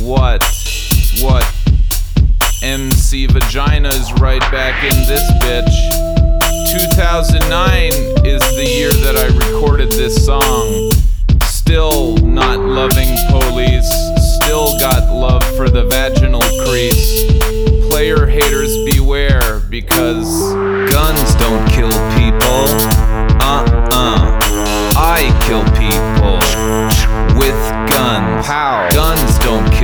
What? MC Vagina's right back in this bitch. 2009 is the year that I recorded this song. Still not loving police. Still got love for the vaginal crease. Player haters beware, because guns don't kill people.